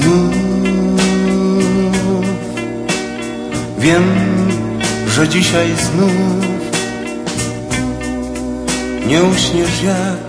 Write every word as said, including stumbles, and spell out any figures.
znów. Wiem, że dzisiaj znów nie uśniesz jak